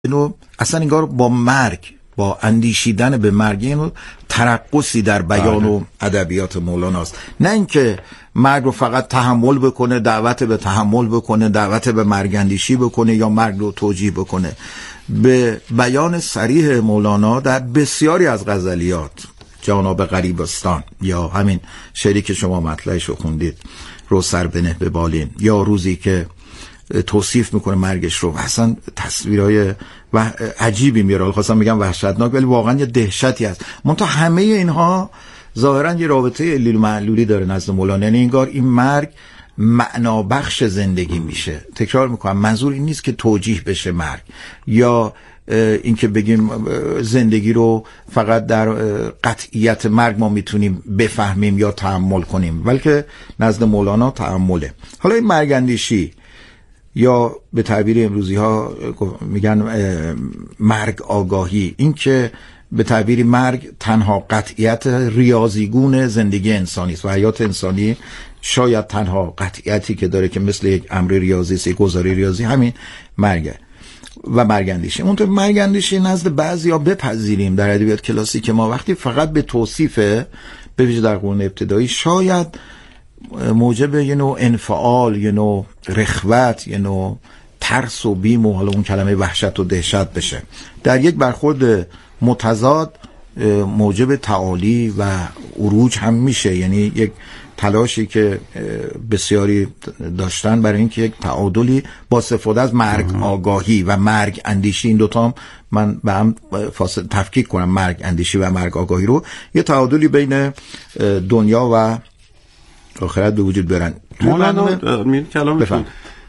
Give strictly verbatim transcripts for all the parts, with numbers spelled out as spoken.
اینو اصلا انگار با مرگ، با اندیشیدن به مرگ، اینو ترقصی در بیان و ادبیات مولاناست. نه اینکه مرگ رو فقط تحمل بکنه، دعوت به تحمل بکنه، دعوت به مرگ اندیشی بکنه یا مرگ رو توجیه بکنه. به بیان صریح مولانا در بسیاری از غزلیات، جانب غریبستان یا همین شعری که شما مطلعش رو خوندید، رو سر بنه به بالین، یا روزی که توصیف میکنه مرگش رو، اصلا تصویرهای و عجیبی میاره. خواستم میگم وحشتناک، ولی واقعا یه دهشتی هست. منتها همه اینها ظاهرا یه رابطه علیل و معلولی داره نزد مولانا، یعنی انگار این مرگ معنا بخش زندگی میشه. تکرار میکنم، منظور این نیست که توجیه بشه مرگ، یا این که بگیم زندگی رو فقط در قطعیت مرگ ما میتونیم بفهمیم یا تأمل کنیم، بلکه نزد مولانا تأمله. حالا این مرگ اندیشی یا به تعبیر امروزی ها میگن مرگ آگاهی، این که به تعبیر مرگ تنها قطعیت ریاضیگون زندگی انسانی است و حیات انسانی شاید تنها قطعیتی که داره که مثل یک امر ریاضی است، یک گزاره ریاضی، همین مرگه و مرگ اندیشی. اون تو مرگ اندیشی نزد بعضیا بپذیریم در ادبیات کلاسیک که ما وقتی فقط به توصیف، به ویژه در قرون ابتدایی، شاید موجب یه نوع انفعال، یه نوع رخوت، یه نوع ترس و بیم و حالا اون کلمه وحشت و دهشت بشه. در یک برخورد متضاد موجب تعالی و عروج هم میشه، یعنی یک تلاشی که بسیاری داشتن برای اینکه یک تعادلی با استفاده از مرگ آگاهی و مرگ اندیشی، این دوتا هم من به هم فاصله تفکیک کنم، مرگ اندیشی و مرگ آگاهی رو، یه تعادلی بین دنیا و آخرت به وجود برن. مولانا میر کلامتون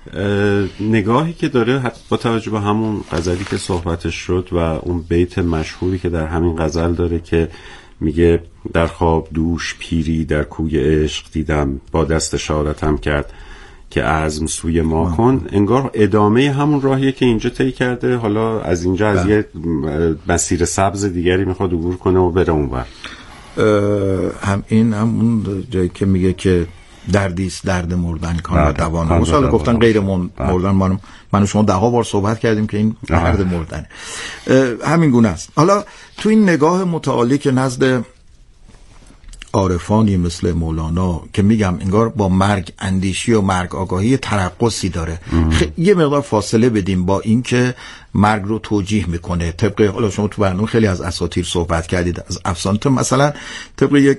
نگاهی که داره با توجه به همون غزلی که صحبتش شد و اون بیت مشهوری که در همین غزل داره که میگه در خواب دوش پیری در کوی عشق دیدم، با دست اشارتم کرد که عزم سوی ما کن. انگار ادامه همون راهیه که اینجا طی کرده، حالا از اینجا از یه مسیر سبز دیگری میخواد عبور کنه و بره اونور. هم این هم اون جایی که میگه که دردیست درد مردن کان و دوانه، مثلا گفتن غیر مردن، من من شما ده ها بار صحبت کردیم که این درد مردن همین گونه است. حالا تو این نگاه متعالی که نزد عارفانی مثل مولانا که میگم انگار با مرگ اندیشی و مرگ آگاهی ترقصی داره، یه مقدار فاصله بدیم با این که مرگ رو توجیه میکنه. طبق حالا شما تو برنامه خیلی از اساطیر صحبت کردید، از افسانه، مثلا طبق یک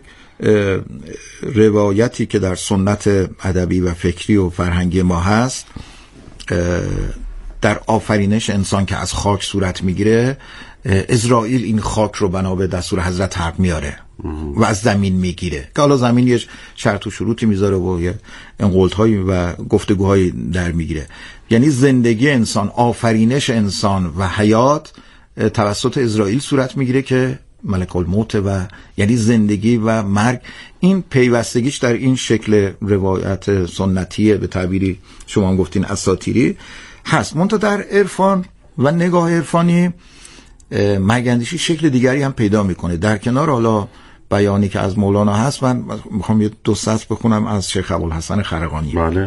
روایتی که در سنت ادبی و فکری و فرهنگی ما هست، در آفرینش انسان که از خاک صورت میگیره، اسرائیل این خاک رو بنا به دستور حضرت حق میاره و از زمین میگیره، که حالا زمین یه شرط و شروطی میذاره و یه انقلت‌هایی و گفتگوهایی در میگیره. یعنی زندگی انسان، آفرینش انسان و حیات توسط اسرائیل صورت میگیره که ملک الموت، و یعنی زندگی و مرگ این پیوستگیش در این شکل روایت سنتی به تعبیری شما هم گفتین اساطیری هست. منتها در عرفان و نگاه عرفانی مرگ اندیشی شکل دیگری هم پیدا میکنه. در کنار حالا بیانی که از مولانا هست، من میخوام یه دو سطر بخونم از شیخ ابوالحسن خرقانی. بله.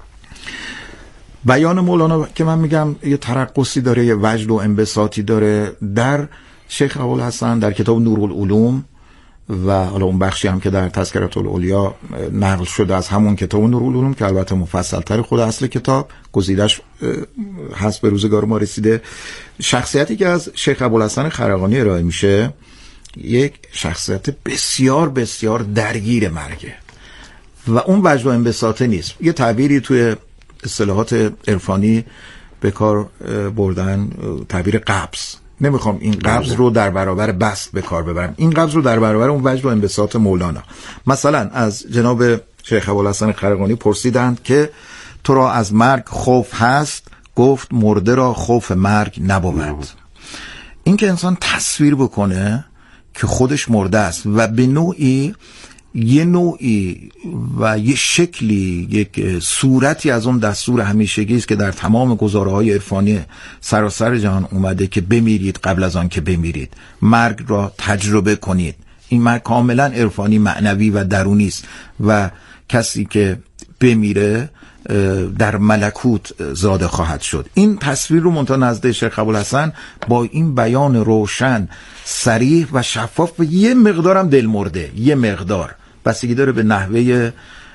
بیان مولانا که من میگم یه ترقصی داره، یه وجد و انبساطی داره. در شیخ ابوالحسن در کتاب نورالعلوم و حالا اون بخشی هم که در تذکرة الاولیا نقل شده از همون کتاب نورالعلوم که البته مفصل تر خود اصل کتاب، گزیدش هست به روزگار ما رسیده، شخصیتی که از شیخ ابوالحسن خرقانی ارائه میشه یک شخصیت بسیار بسیار درگیر مرگه و اون وجد و انبساطه نیست. یه تعبیری توی اصطلاحات عرفانی به کار بردن، تعبیر قبض. نمیخوام این قبض رو در برابر بسط به کار ببرم، این قبض رو در برابر اون وجد و انبساط مولانا. مثلا از جناب شیخ ابوالحسن خرقانی پرسیدند که تو را از مرگ خوف هست؟ گفت مرده را خوف مرگ نبود. این که انسان تصویر بکنه که خودش مرده است و به نوعی یه نوعی و یه شکلی، یک صورتی از اون دستور همیشگی است که در تمام گزاره‌های عرفانی سراسر جهان اومده که بمیرید قبل از آن که بمیرید، مرگ را تجربه کنید. این مرگ کاملا عرفانی، معنوی و درونی است و کسی که بمیره در ملکوت زاده خواهد شد. این تصویر رو منتها نزد شیخ ابوالحسن با این بیان روشن، صریح و شفاف و یه مقدارم دلمرده، یه مقدار بستگی داره به نحوه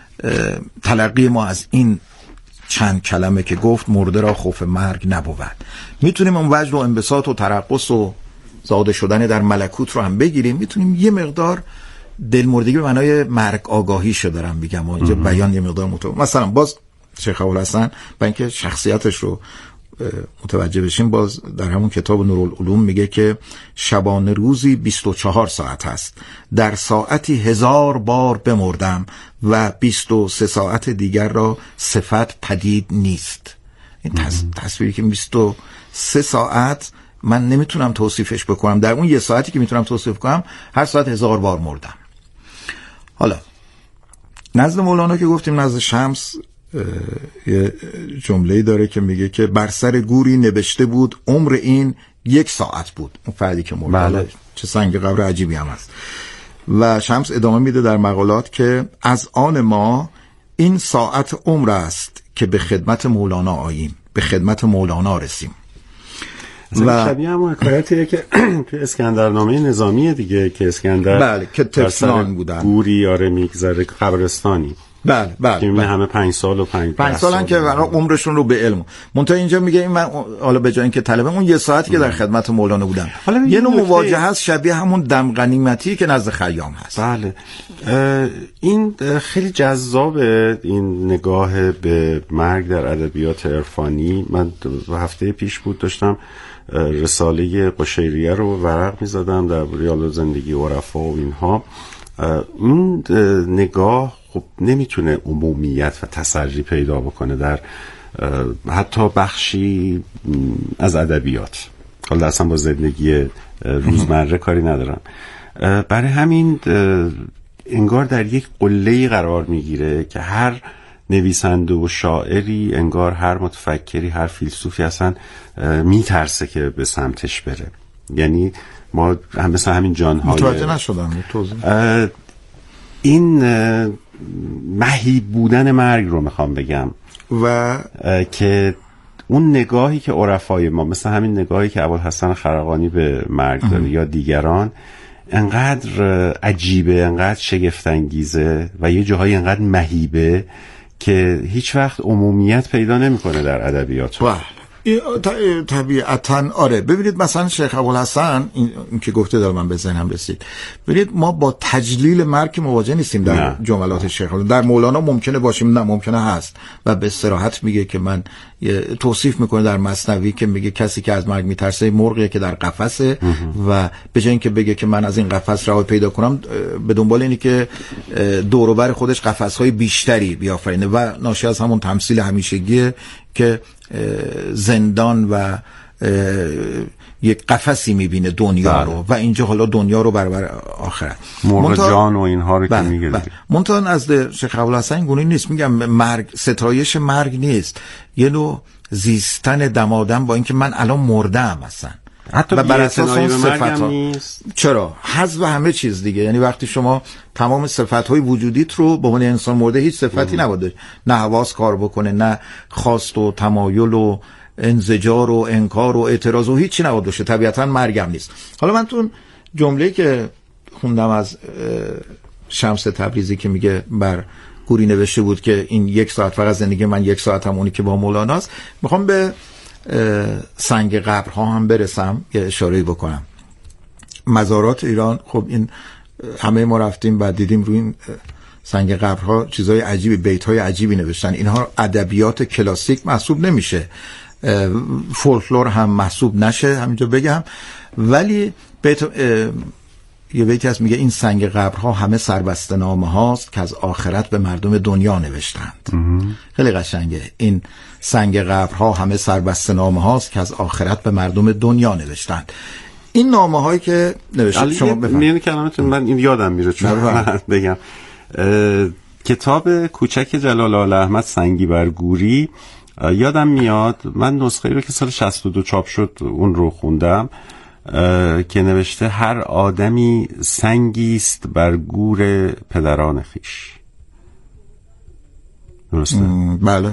تلقی ما از این چند کلمه که گفت مرده را خوف مرگ نبود. میتونیم اون وجد و انبساط و ترقص و زاده شدن در ملکوت رو هم بگیریم، میتونیم یه مقدار دلمردگی به معنای مرگ آگاهی شو دارم بگم و اینجا بیان یه مقدار متو... مثلا باز شیخ ابوالحسن با اینکه شخصیتش رو متوجه بشیم، باز در همون کتاب نورالعلوم میگه که شبانه روزی بیست و چهار ساعت هست، در ساعتی هزار بار بمردم و بیست و سه ساعت دیگر را صفت پدید نیست. این تصویری که بیست و سه ساعت من نمیتونم توصیفش بکنم، در اون یه ساعتی که میتونم توصیف کنم هر ساعت هزار بار مردم. حالا نزد مولانا که گفتیم، نزد شمس یه جمله‌ای داره که میگه که بر سر گوری نوشته بود عمر این یک ساعت بود. اون فردی که مرد، بله. چه سنگ قبر عجیبی هم هست. و شمس ادامه میده در مقالات که از آن ما این ساعت عمر است که به خدمت مولانا آییم، به خدمت مولانا رسیم. و شبیه همون حکایتیه که توی اسکندرنامه نظامی دیگه که اسکندر بله که تفسان بودن، گوری آره میگذره قبرستانی، بله بله که بله. همه پنج سال و پنج پنج سالن سال که عمرشون رو به علم. منتها اینجا میگه این من حالا به جای اینکه طلبه اون یه ساعتی که در خدمت مولانا بودم، یه نوع مواجهه هست شبیه همون دم غنیمتی که نزد خیام هست. بله این خیلی جذابه، این نگاه به مرگ در ادبیات عرفانی. من هفته پیش بود داشتم رساله قشیریه رو ورق می‌زدم در ریال زندگی عرفا و اینها. این نگاه خب نمیتونه عمومیت و تسری پیدا بکنه در حتی بخشی از ادبیات، حالا اصلا با زندگی روزمره کاری ندارم. برای همین انگار در یک قله‌ای قرار میگیره که هر نویسنده و شاعری، انگار هر متفکری، هر فیلسوفی اصلا میترسه که به سمتش بره. یعنی ما هم مثل همین جان‌های متوجه نشدم توضیح این مهیب بودن مرگ رو میخوام بگم و که اون نگاهی که عرفای ما، مثل همین نگاهی که ابوالحسن خرقانی به مرگ داره یا دیگران، انقدر عجیبه، انقدر شگفت انگیزه و یه جاهای انقدر مهیبه که هیچ وقت عمومیت پیدا نمیکنه در ادبیات. طبیعتاً آره. ببینید مثلا شیخ ابوالحسن این, این که گفته داره من به ذهنم رسید. ببینید ما با تجلیل مرگ مواجه نیستیم در نه. جملات شیخ. در مولانا ممکنه باشیم، نه ممکنه هست و به صراحت میگه که من توصیف میکنه در مثنوی که میگه کسی که از مرگ میترسه مرغیه که در قفسه و به جای اینکه بگه که من از این قفس رهایی پیدا کنم، به دنبال اینه که دور و بر خودش قفس‌های بیشتری بیافرینه و ناشی از همون تمثیل همیشگیه که زندان و یک قفسی میبینه دنیا بله. رو و اینجا حالا دنیا رو برابر آخرت، مرغ جان و اینها رو که میگه. منتها از شیخ ابوالحسن گونه نیست. میگم مرگ ستایش مرگ نیست، یه نوع زیستن دمادم با اینکه من الان مردم اصلا، حتی و بر اساس اون صفات نیست. چرا حذف همه چیز دیگه. یعنی وقتی شما تمام صفات‌های وجودیت رو به عنوان انسان مرده، هیچ صفتی نبوده، نه حواس کار بکنه، نه خواست و تمایل و انزجار و انکار و اعتراض و هیچی نبوده باشه، طبیعتاً مرگم نیست. حالا من تو جمله‌ای که خوندم از شمس تبریزی که میگه بر گوری نوشته بود که این یک ساعت فقط زندگی من یک ساعت هم اونی که با مولاناست، میخوام به سنگ قبرها هم برسم، یه اشاره‌ای بکنم. مزارات ایران، خب این همه ما رفتیم و دیدیم روی این سنگ قبرها چیزای عجیبی، بیت‌های عجیبی نوشتن. اینها ادبیات کلاسیک محسوب نمیشه، فولکلور هم محسوب نشه همینجا بگم، ولی بیت یه بیتی هست میگه این سنگ قبرها همه سربسته نامه هاست که از آخرت به مردم دنیا نوشتند. خیلی قشنگه. این سنگ قبرها همه سربسته نامه هاست که از آخرت به مردم دنیا نوشتند. این نامه هایی که نوشته شما بفرمایید. کلماتون من این یادم میره چون من بگم کتاب کوچک جلال آل احمد سنگی بر گوری یادم میاد. من نسخه رو که سال شصت و دو چاپ شد اون رو خوندم که نوشته هر آدمی سنگی است بر گور پدران خیش درسته؟ بله.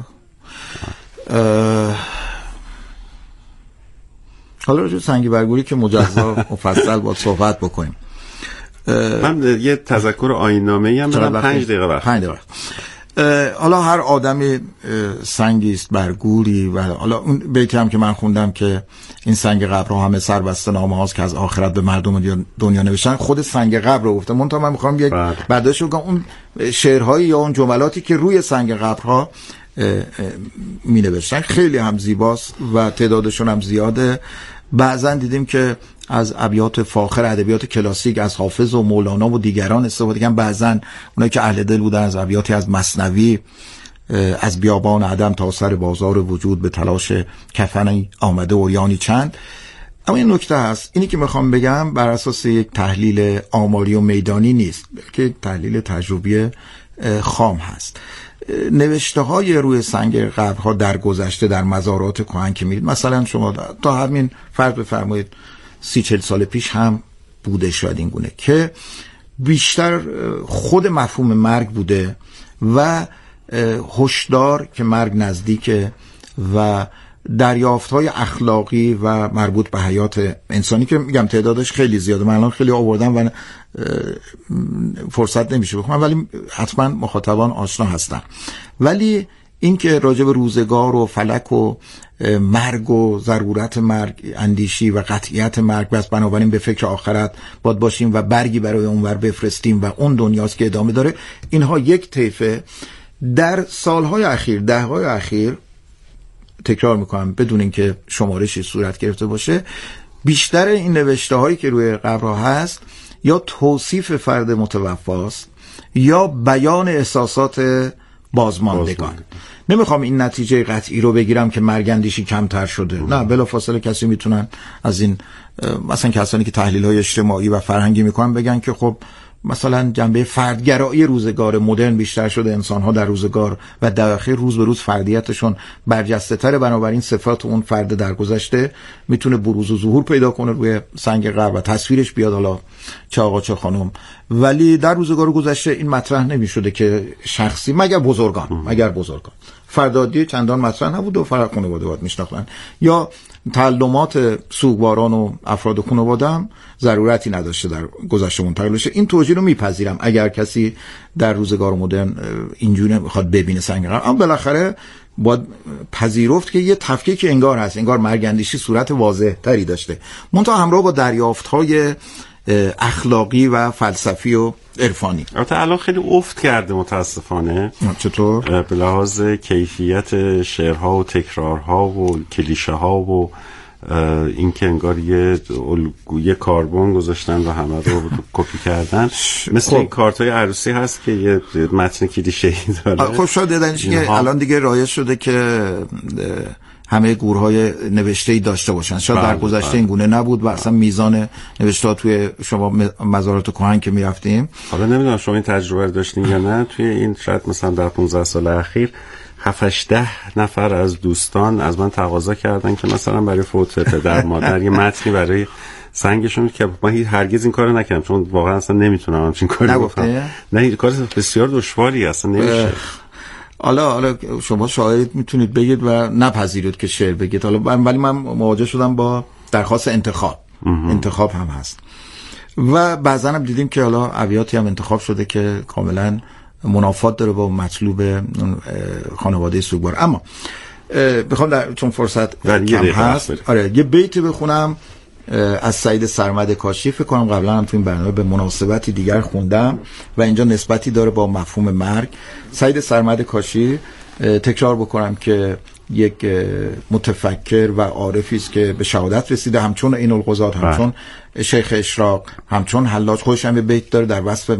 حالا راجع سنگ برگوری که مجزا مفصل باید صحبت بکنیم. من یه تذکر آیین‌نامه‌ای هم دارم، پنج دقیقه وقت. پنج دقیقه. حالا هر آدمی سنگی است برگوری، و حالا اون بیتی هم که من خوندم که این سنگ قبرها همه سربسته نامه هاست که از آخرت به مردم دنیا نوشتن، خود سنگ قبر رو گفته. منتها من میخوام یک برداشت بگم اون شعرهایی یا اون جملاتی که روی سنگ قبرها می نوشتن خیلی هم زیباست و تعدادشون هم زیاده. بعضا دیدیم که از ابیات فاخر ادبیات کلاسیک از حافظ و مولانا و دیگران استفاده کردن. بعضا اونایی که اهل دل بودن از ابیاتی از مثنوی، از بیابان عدم تا سر بازار وجود به تلاش کفنی آمده اوریانی چند. اما این نکته هست، اینی که میخوام بگم بر اساس یک تحلیل آماری و میدانی نیست، بلکه تحلیل تجربی خام هست. نوشته های روی سنگ قبرها در گذشته در مزارات کهن که میرید، مثلا شما تا همین فرض بفرمایید سی چل سال پیش هم بوده شاید این گونه، که بیشتر خود مفهوم مرگ بوده و هشدار که مرگ نزدیکه و دریافت‌های اخلاقی و مربوط به حیات انسانی که میگم تعدادش خیلی زیاده. من الان خیلی آوردم و فرصت نمیشه بخونم، ولی حتما مخاطبان آشنا هستن. ولی این که راجع به روزگار و فلک و مرگ و ضرورت مرگ اندیشی و قطعیت مرگ، بس بنابراین به فکر آخرت باید باشیم و برگی برای اونور بفرستیم و اون دنیاست که ادامه داره، اینها یک طیفه. در سالهای اخیر، دههای اخیر، تکرار میکنم بدون اینکه شمارشی صورت گرفته باشه، بیشتر این نوشته هایی که روی قبرها هست یا توصیف فرد متوفاست یا بیان احساسات بازماندگان. نمیخوام این نتیجه قطعی رو بگیرم که مرگندیشی کمتر شده، نه، بلافاصله کسی میتونن از این مثلا کسانی که تحلیل های اجتماعی و فرهنگی میکنن بگن که خب مثلا جنبه فردگرایی روزگار مدرن بیشتر شده، انسان‌ها در روزگار و در اخیر روز به روز فردیتشون برجسته تره، بنابراین صفات اون فرد در گذشته میتونه بروز و ظهور پیدا کنه روی سنگ قبر و تصویرش بیاد، حالا چه آقا چه خانم. ولی در روزگار گذشته این مطرح نمی‌شده که شخصی، مگر بزرگان مگر بزرگان فردادی چندان مطرح نبود و فقط خانواده باید میشناختن، یا تعلمات سوگواران و افراد خانواده هم ضرورتی نداشته در گذشته منتقل بشه. این توجیه رو میپذیرم اگر کسی در روزگار مدرن اینجوری میخواد ببینه سنگ قبر، اما بالاخره باید پذیرفت که یه تفکیک انگار هست، انگار مرگندیشی صورت واضح تری داشته، منتها همراه با دریافت‌های اخلاقی و فلسفی و عرفانی. البته الان خیلی افت کرده متاسفانه. چطور؟ به لحاظ کیفیت شعرها و تکرارها و کلیشه ها و این که انگار یه الگوی کاربن گذاشتن و همه رو کپی کردن. مثل خب. این کارتای عروسی هست که یه متن کلیشه‌ای داره. خب شاید دیدنش که الان دیگه رایج شده که همه گورهای نوشته‌ای داشته باشن. شاید در گذشته این گونه نبود و اصلا میزان نوشته‌ها توی شما مزارات کهن که می‌رفتیم، حالا نمیدونم شما این تجربه رو داشتین یا نه، توی این شاید مثلا در پانزده سال اخیر هفت هشت نفر از دوستان از من تقاضا کردن که مثلا برای فوت پدر مادر یه متنی برای سنگشون، که من هرگز این کارو نکردم چون واقعا اصلا نمیتونم همچین کاری بکنم. نه این کار بسیار دشواری اصلا نمیشه. حالا حالا شما شاید میتونید بگید و نپذیرید که شعر بگید، حالا ولی من مواجه شدم با درخواست انتخاب. انتخاب هم هست و بعضا هم دیدیم که حالا ابیاتی هم انتخاب شده که کاملا منافات داره با مطلوب خانواده سوگوار. اما بخوام در چون فرصت کم هست آره یه بیتی بخونم از سعید سرمد کاشی، فکر کنم قبلا هم تو این برنامه به مناسبتی دیگر خوندم و اینجا نسبتی داره با مفهوم مرگ. سعید سرمد کاشی، تکرار بکنم که یک متفکر و عارفی است که به شهادت رسیده، همچون این القضات، همچون شیخ اشراق، همچون حلاج. خودش هم بیت داره در وصف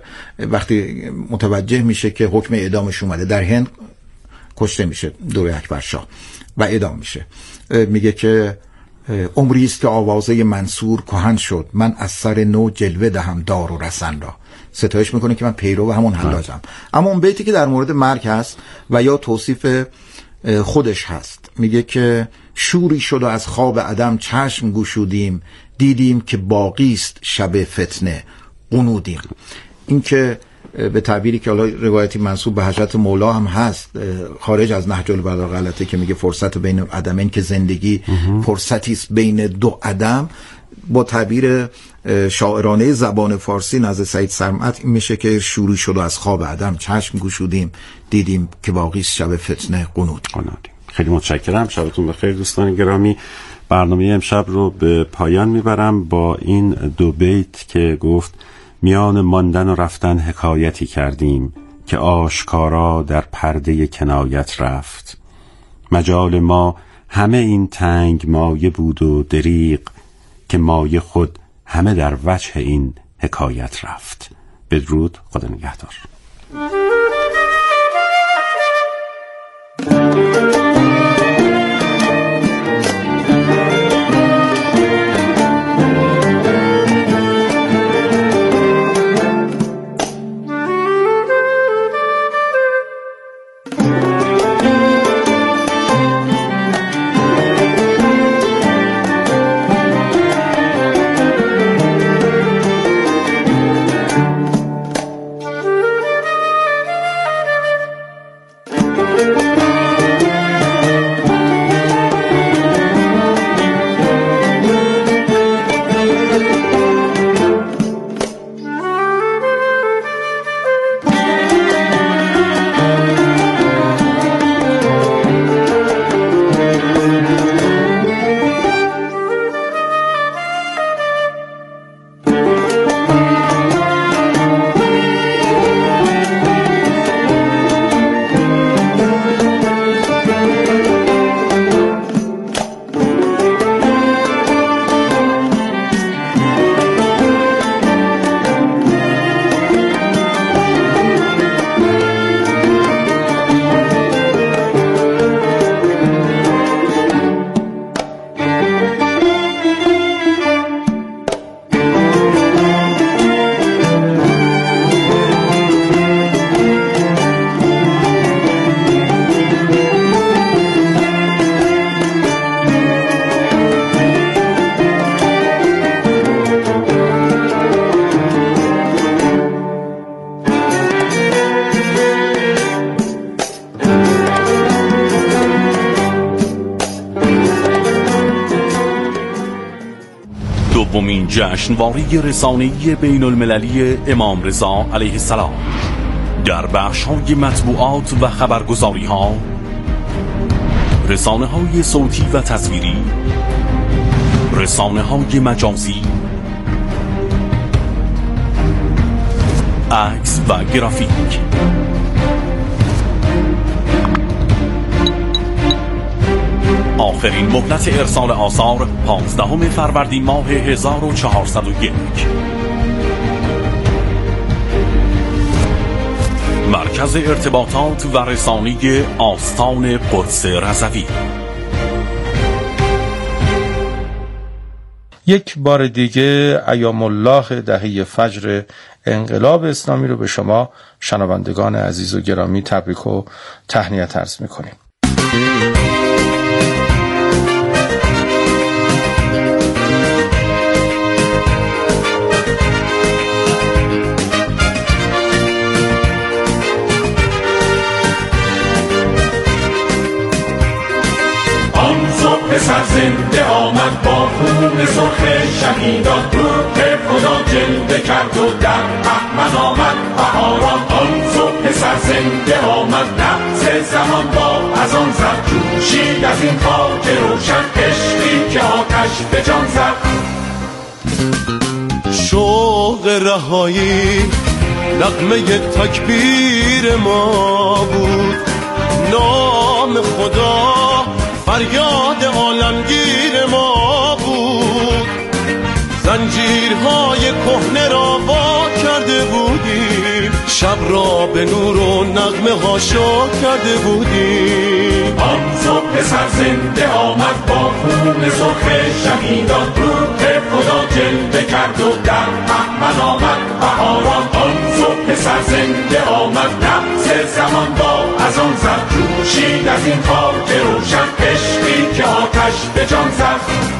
وقتی متوجه میشه که حکم اعدامش اومده، در هند کشته میشه دوره اکبر شاه و اعدام میشه، میگه که عمری است که آوازه منصور کهن شد، من از سر نو جلوه دهم دار و رسن را. ستایش میکنه که من پیرو همون حلاجم. اما اون بیتی که در مورد مرگ هست و یا توصیف خودش هست، میگه که شوری شد و از خواب عدم چشم گشودیم، دیدیم که باقی است شب فتنه قنودیم. این که به تعبیری که حالا روایتی منسوب به حضرت مولا هم هست، خارج از نهج البلاغه غلطه، که میگه فرصت بین عدمین، که زندگی فرصتی است بین دو عدم. با تعبیر شاعرانه زبان فارسی نزد سعید سرمت این میشه که شروع شد از خواب عدم، چشم گشودیم دیدیم که باقی شب فتنه قنودیم. خیلی متشکرم، شبتون بخیر دوستان گرامی. برنامه امشب رو به پایان میبرم با این دو بیت که گفت: میان ماندن و رفتن حکایتی کردیم، که آشکارا در پرده کنایت رفت. مجال ما همه این تنگ مایه بود و دریغ، که مایه خود همه در وجه این حکایت رفت. بدرود، خدا نگهدار. دومین جشنواره رسانه‌ای بین المللی امام رضا علیه السلام در بخش‌های مطبوعات و خبرگزاری‌ها، رسانه‌های صوتی و تصویری، رسانه‌های مجازی، عکس و گرافیک. آخرین مهلت ارسال آثار پانزدهم فروردین ماه هزار و چهارصد و یک. مرکز ارتباطات و رسانه‌ای آستان قدس رضوی. یک بار دیگه ایام الله دهه فجر انقلاب اسلامی رو به شما شنوندگان عزیز و گرامی تبریک و تهنیت عرض می‌کنیم. پسر زنده آمد با خون سرخ شهیدان، روح خدا جلوه کرد و در بهمن آمد بهاران. آن صبح پسر زنده آمد، نبض زمان با از آن زد، جوشید از این خاک روشن عشقی که آتش به جان زد. شوق رهایی نغمه تکبیر ما بود، نام خدا فریاد عالمگیر ما بود. زنجیرهای کهنه را وا کرده بودیم، شب را به نور و نغمه ها شاد کرده بودیم. آن صبح پسر زنده آمد با خون سرخ شهیدان، روح خدا جلوه کرد و در بهمن آمد بهاران. آن صبح پسر زنده آمد، نبض زمان با از آن زد، جوشید از این خاک روشن عشقی که آتش به جان زد.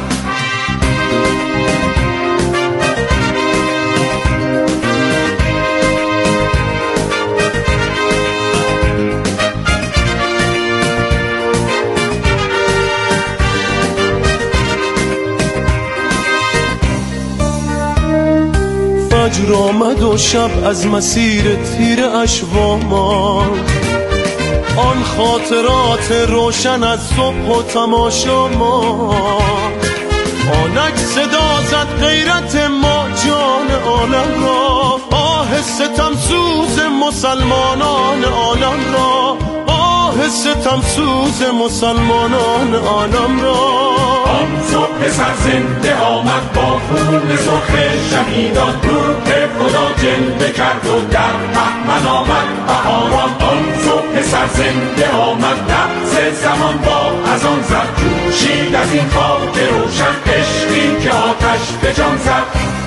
فجر آمد و شب از مسیر تیر اشوامان، آن خاطرات روشن از صبح و تماشا ما، آنک صدا زد غیرت ما جان عالم را، آه ستم سوز مسلمانان عالم را، آه ستم سوز مسلمانان عالم را. آن صبح سرزنده آمد با خون سرخ شهیدان، روح خدا جلوه کرد و در بهمن آمد بهاران. آن صبح سرزنده آمد نبض زمان با از آن زد، جوشید از این خاک روشن عشقی که آتش به جان زد.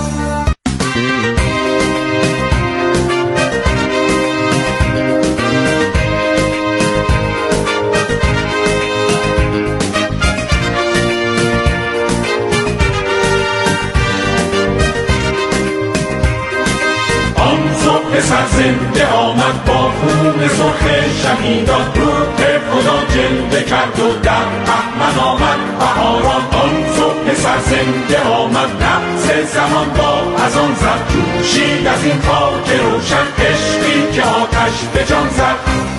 سرزنده آمد با خون سرخ شهیدان، روح خدا جلوه کرد و در بهمن آمد بهاران. آن صبح سرزنده آمد نبض زمان با از آن زد، جوشید از این خاک روشن عشقی که آتش به جان زد.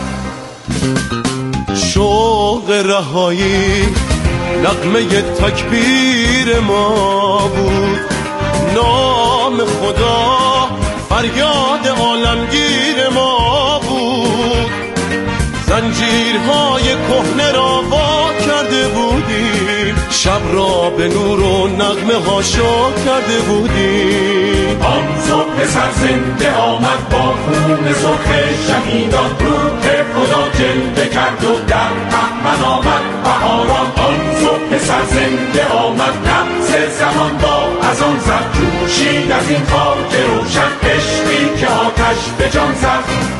شوق رهایی نغمه تکبیر ما بود، نام خدا فریاد عالمگیر ما بود، زنجیرهای کهنه را وا کرده بودیم، شب را به نور و نغمه ها شا کرده بودیم. آن صبح سرزنده آمد با خون سرخ شهیدان، روح خدا جلوه کرد و در بهمن آمد بهاران. آن صبح سرزنده آمد نبض زمان با از آن زد، جوشید از این خاک روشن عشقی که آتش به جان زد.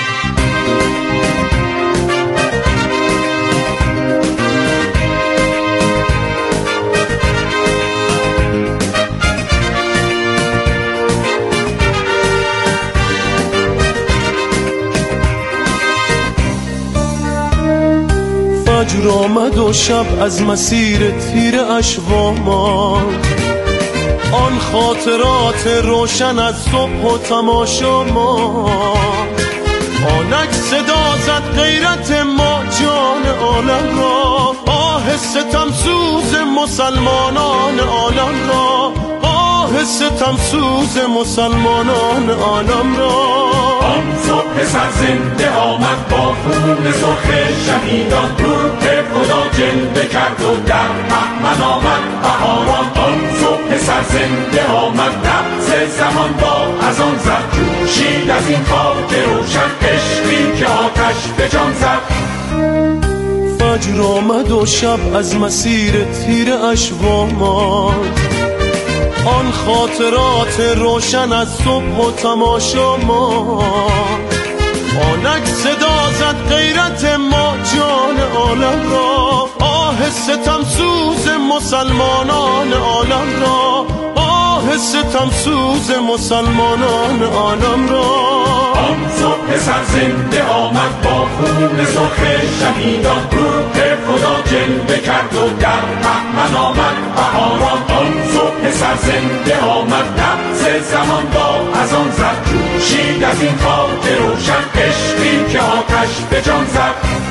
فجر آمد و شب از مسیر تیر اشوامان، آن خاطرات روشن از صبح و تماشا ما، آنک صدا زد غیرت ما جان عالم را، آه ستم سوز مسلمانان عالم را، آه ستم سوز مسلمانان عالم را. آن صبح سرزنده آمد با خون سرخ شهیدان، روح خدا جلوه کرد و در بهمن آمد بهاران. آن صبح سرزنده آمد نبض زمان با از آن زد، جوشید از این خاک روشن عشقی که آتش به جان زد. فجر آمد و شب از مسیر تیر اشوامان، آن خاطرات روشن از صبح و تماشا ما، آنک صدا زد غیرت ما جان عالم را، آه ستم سوز مسلمانان عالم را، آه ستم سوز مسلمانان عالم را. آن صبح سرزنده آمد با خون سرخ شهیدان، روح خدا جلوه کرد و در بهمن آمد بهاران. آن صبح سرزنده آمد نبض زمان با از آن زد، جوشید از این خاک روشن عشقی که آتش به جان زد.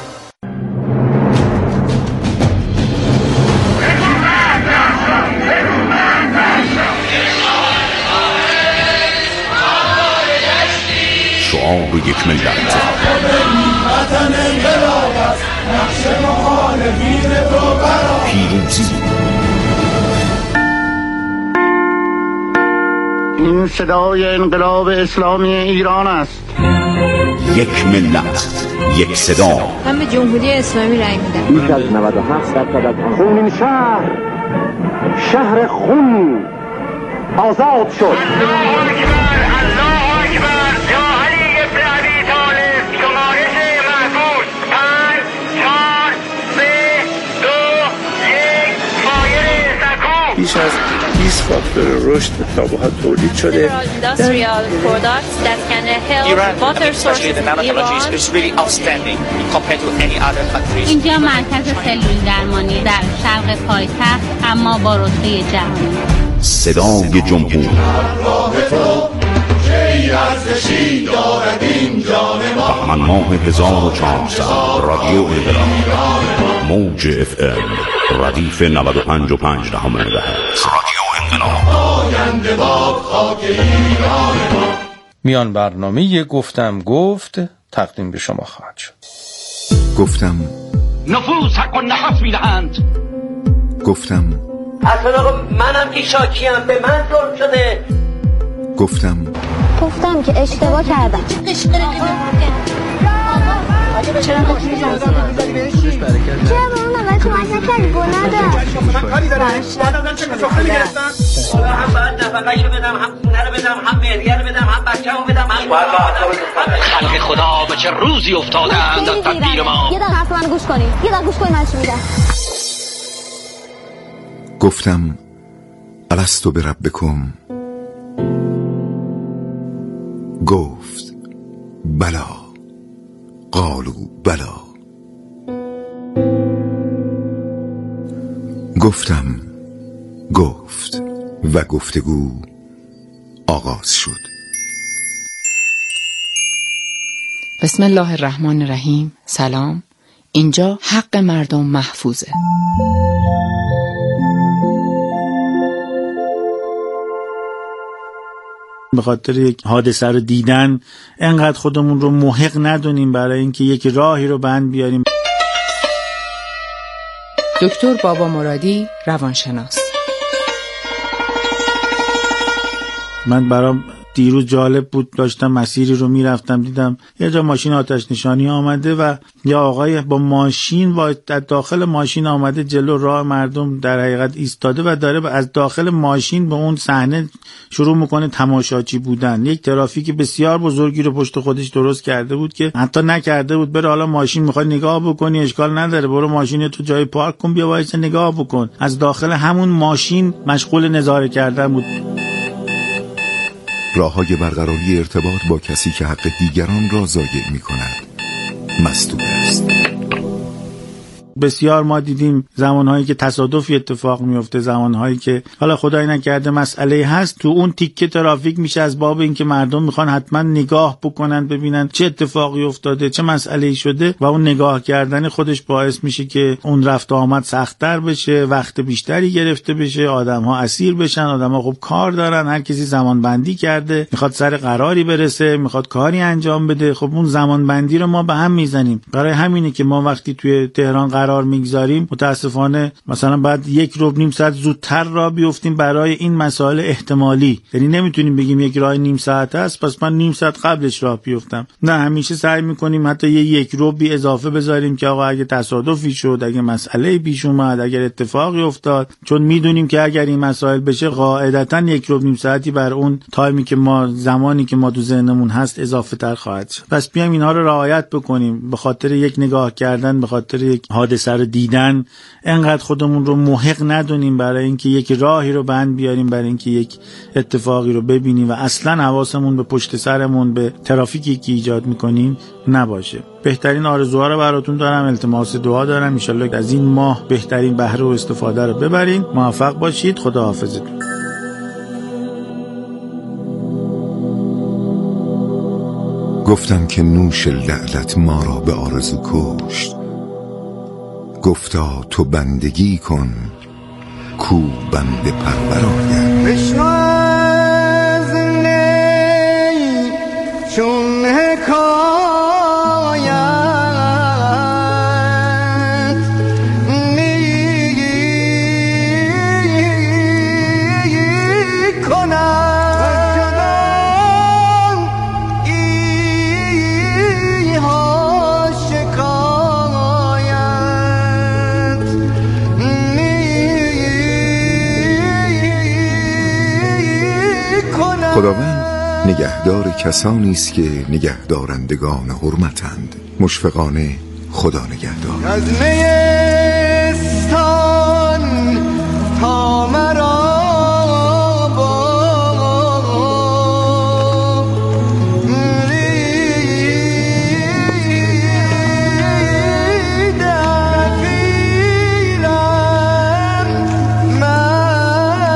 شعار یک ملت، پیروزی. این صدای انقلاب اسلامی ایران است. یک ملت، یک صدا. من به جمهوری اسلامی رأی میدم. بیش از نود و هفت درصد از خونین شهر، شهر خون آزاد شد. بیش از بیست فاکتور رشد تابوها تولید شده. اینجا مرکز سلول درمانی در شرق پایتخت، اما با رتبه جهانی. صدای جمهور. بهمن ماه هزار و چهارصد رادیو انقلاب، موج اف ام ردیف نود و پنج و پنج دهم مگاهرتز. رادیو انقلاب. میان برنامه گفتم گفت تقدیم به شما خواهد شد. گفتم نفوس حق و نفس میدهند. گفتم اصلا آقا منم که شاکیم، به من ظلم شده. گفتم گفتم که اشتباه کردم. چرا با اون اول کمک نکردی گناه من کاری دارم دادم چه سفره میگرفتن. حالا هم باید نفقه‌شو بدم، هم خونه رو بدم، هم مهریه رو بدم، هم بچه‌مو بدم، هم خلق خدا به چه روزی افتادند از تدبیر ما. یه دقیقه حرف منو گوش کنید، یه دقیقه گوش کنید من چی میگم. گفتم الستو بربکم، گفت بلا، قالوا بلا. گفتم گفت و گفتگو آغاز شد. بسم الله الرحمن الرحیم. سلام. اینجا حق مردم محفوظه. به خاطر یک حادثه رو دیدن انقدر خودمون رو محق ندونیم برای اینکه یک راهی رو بند بیاریم. دکتر بابا مرادی، روانشناس. من برام دیروز جالب بود، داشتم مسیری رو میرفتم دیدم یه جا ماشین آتش نشانی آمده و یه آقای با ماشین و در داخل ماشین آمده جلو راه مردم در حقیقت ایستاده و داره از داخل ماشین به اون صحنه شروع میکنه تماشاچی بودن. یک ترافیک بسیار بزرگی رو پشت خودش درست کرده بود که حتی نکرده بود بره حالا ماشین میخواد نگاه بکنی، اشکال نداره، برو ماشین تو جای پارک کن، بیا وایس نگاه بکن. از داخل همون ماشین مشغول نظاره کردن بود. راه‌های برقراری ارتباط با کسی که حق دیگران را ضایع می‌کند مستور است. بسیار ما دیدیم زمانهایی که تصادفی اتفاق میفته، زمانهایی که حالا خدای نکرده مسئله هست، تو اون تیکه ترافیک میشه از باب اینکه مردم میخوان حتما نگاه بکنن ببینن چه اتفاقی افتاده، چه مسئله‌ای شده و اون نگاه کردن خودش باعث میشه که اون رفت و آمد سخت‌تر بشه، وقت بیشتری گرفته بشه، آدم‌ها اسیر بشن. آدم‌ها خب کار دارن، هر کسی زمان بندی کرده، میخواد سر قراری برسه، میخواد کاری انجام بده. خب اون زمان بندی رو ما به هم میزنیم. برای همینه که ما وقتی توی تهران قرار میگذاریم متاسفانه مثلا بعد یک ربع نیم ساعت زودتر راه بیفتیم برای این مسائل احتمالی. یعنی نمیتونیم بگیم یک راه نیم ساعت است پس من نیم ساعت قبلش راه بیفتم. نه، همیشه سعی میکنیم حتی یه یک ربعی اضافه بذاریم که آقا اگه تصادفی شد، اگه مسئله پیش اومد، اگر اتفاقی افتاد، چون میدونیم که اگر این مسائل بشه قاعدتا یک ربع نیم ساعتی بر اون تایمی که ما زمانی که ما تو ذهنمون هست اضافه تر خواهد شد. پس بیایم اینها رو رعایت بکنیم. به خاطر یک نگاه کردن، به خاطر یک حادثه سر دیدن انقدر خودمون رو محق ندونیم برای اینکه یک راهی رو بند بیاریم، برای اینکه یک اتفاقی رو ببینیم و اصلا حواسمون به پشت سرمون به ترافیکی که ایجاد میکنیم نباشه. بهترین آرزوها رو براتون دارم، التماس دعا دارم، ان شاءالله از این ماه بهترین بهره و استفاده رو ببرین. موفق باشید. خدا حافظتون. گفتم که نوش لعنت ما را به آرزو کشت. گفتا تو بندگی کن کو بنده پرور آید. بشنو از نی چون حکایت می کنم ای ها شکایت خداوند نگهدار کسانی است که نگهدارندگان حرمتند. مشفقانه خدا نگهدار.